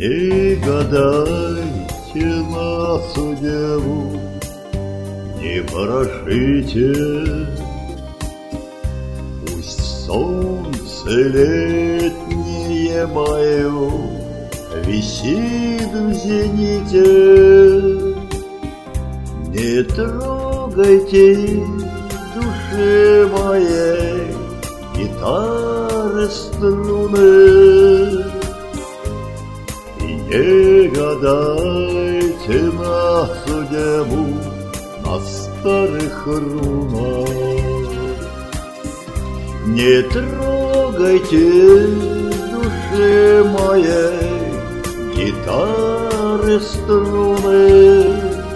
Не гадайте на судьбу, не ворошите. Пусть солнце летнее мое висит в зените. Не трогайте души моей гитары струны. Не гадайте на судьбу, на старых рунах. Не трогайте души моей гитары струны.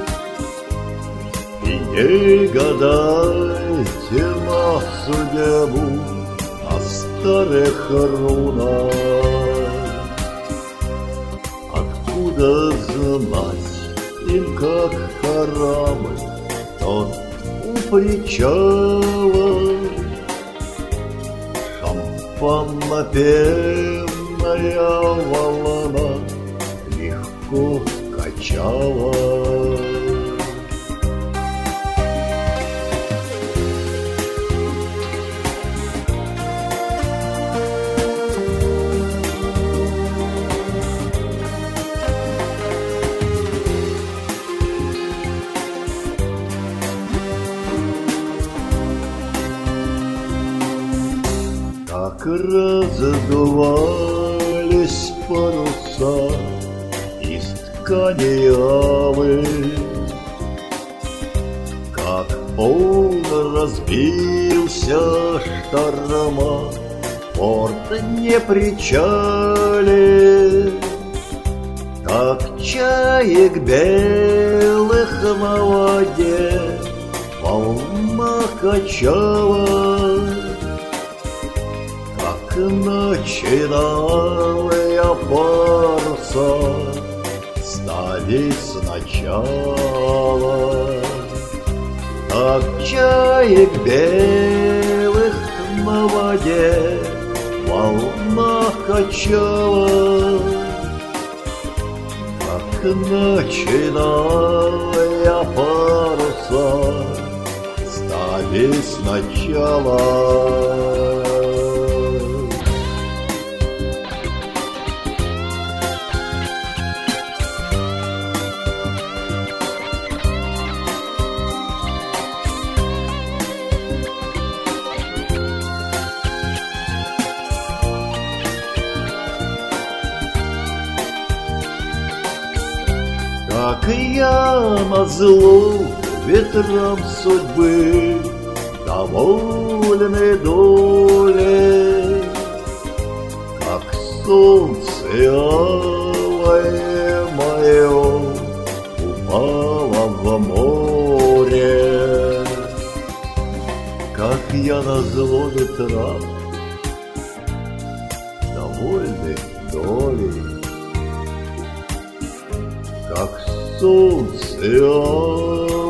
И не гадайте на судьбу, на старых рунах. Откуда знать им, как корабль тот у причала? Шампанно-пенная волна легко качала. Как раздувались паруса из ткани алой, как он разбился шторма, порт не причалит, как чаек белых на воде волна качала. Начинал я паруса ставить сначала, как чаек белых на воде волна качала. Как начинал я паруса ставить сначала. Как я назло ветрам судьбы, довольный долей, как солнце алое мое упало в море. Как я назло ветрам, довольный долей, как солнце